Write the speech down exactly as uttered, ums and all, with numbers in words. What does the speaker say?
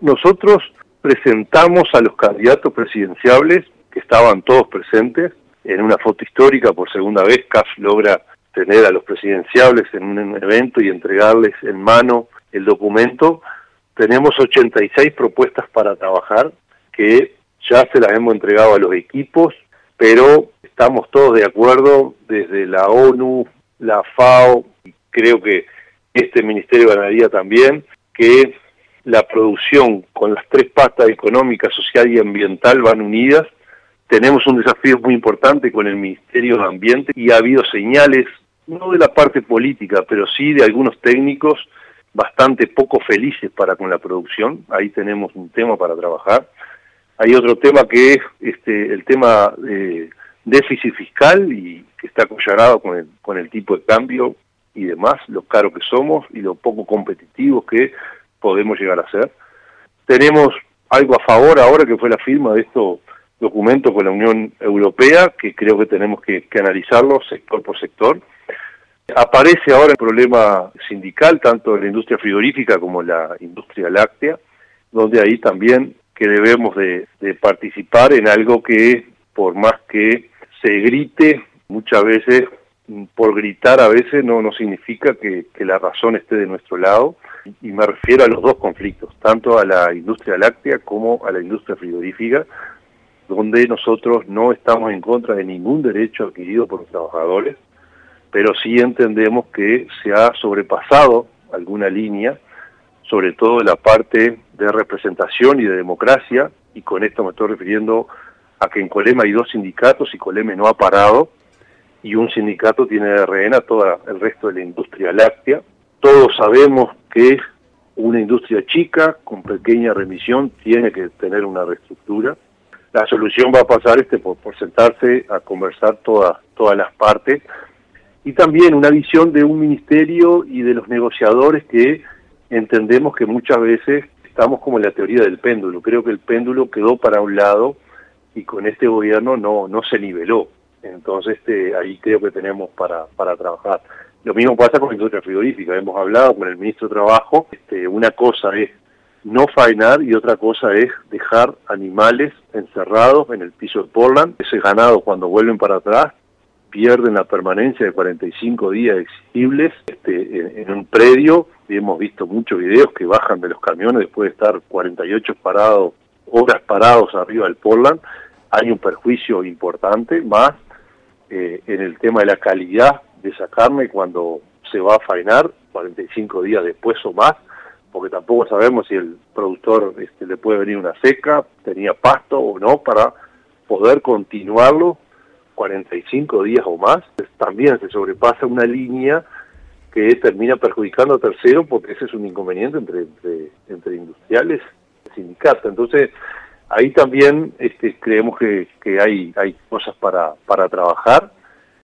Nosotros presentamos a los candidatos presidenciables, que estaban todos presentes, en una foto histórica. Por segunda vez C A F logra tener a los presidenciables en un evento y entregarles en mano el documento. Tenemos ochenta y seis propuestas para trabajar, que ya se las hemos entregado a los equipos, pero estamos todos de acuerdo, desde la ONU, la FAO, y creo que este Ministerio de Ganadería también, que la producción con las tres patas económica, social y ambiental van unidas. Tenemos un desafío muy importante con el Ministerio de Ambiente y ha habido señales, no de la parte política, pero sí de algunos técnicos bastante poco felices para con la producción. Ahí tenemos un tema para trabajar. Hay otro tema que es este, el tema de déficit fiscal, y que está collarado con el, con el tipo de cambio y demás, lo caro que somos y lo poco competitivos que podemos llegar a ser. Tenemos algo a favor ahora, que fue la firma de estos documentos con la Unión Europea, que creo que tenemos que, que analizarlo sector por sector. Aparece ahora el problema sindical, tanto de la industria frigorífica como la industria láctea, donde ahí también que debemos de, de participar en algo que, por más que se grite, muchas veces, por gritar a veces no, no significa que, que la razón esté de nuestro lado, y me refiero a los dos conflictos, tanto a la industria láctea como a la industria frigorífica, donde nosotros no estamos en contra de ningún derecho adquirido por los trabajadores, pero sí entendemos que se ha sobrepasado alguna línea, sobre todo en la parte de representación y de democracia, y con esto me estoy refiriendo a que en Colema hay dos sindicatos y Colema no ha parado, y un sindicato tiene de rehén a todo el resto de la industria láctea. Todos sabemos que una industria chica, con pequeña remisión, tiene que tener una reestructura. La solución va a pasar este por, por sentarse a conversar todas, todas las partes, y también una visión de un ministerio y de los negociadores que entendemos que muchas veces estamos como en la teoría del péndulo. Creo que el péndulo quedó para un lado y con este gobierno no, no se niveló. Entonces este, ahí creo que tenemos para, para trabajar. Lo mismo pasa con la industria frigorífica. Hemos hablado con el ministro de Trabajo. Este, una cosa es no faenar y otra cosa es dejar animales encerrados en el piso de Portland. Ese ganado, cuando vuelven para atrás, pierden la permanencia de cuarenta y cinco días exigibles este, en, en un predio, y hemos visto muchos videos que bajan de los camiones después de estar cuarenta y ocho parados, horas parados arriba del Portland. Hay un perjuicio importante, más eh, en el tema de la calidad de esa carne cuando se va a faenar, cuarenta y cinco días después o más, porque tampoco sabemos si el productor este, le puede venir una seca, tenía pasto o no, para poder continuarlo cuarenta y cinco días o más. También se sobrepasa una línea que termina perjudicando a terceros, porque ese es un inconveniente entre, entre, entre industriales y sindicatos. Entonces, ahí también este, creemos que, que hay, hay cosas para, para trabajar.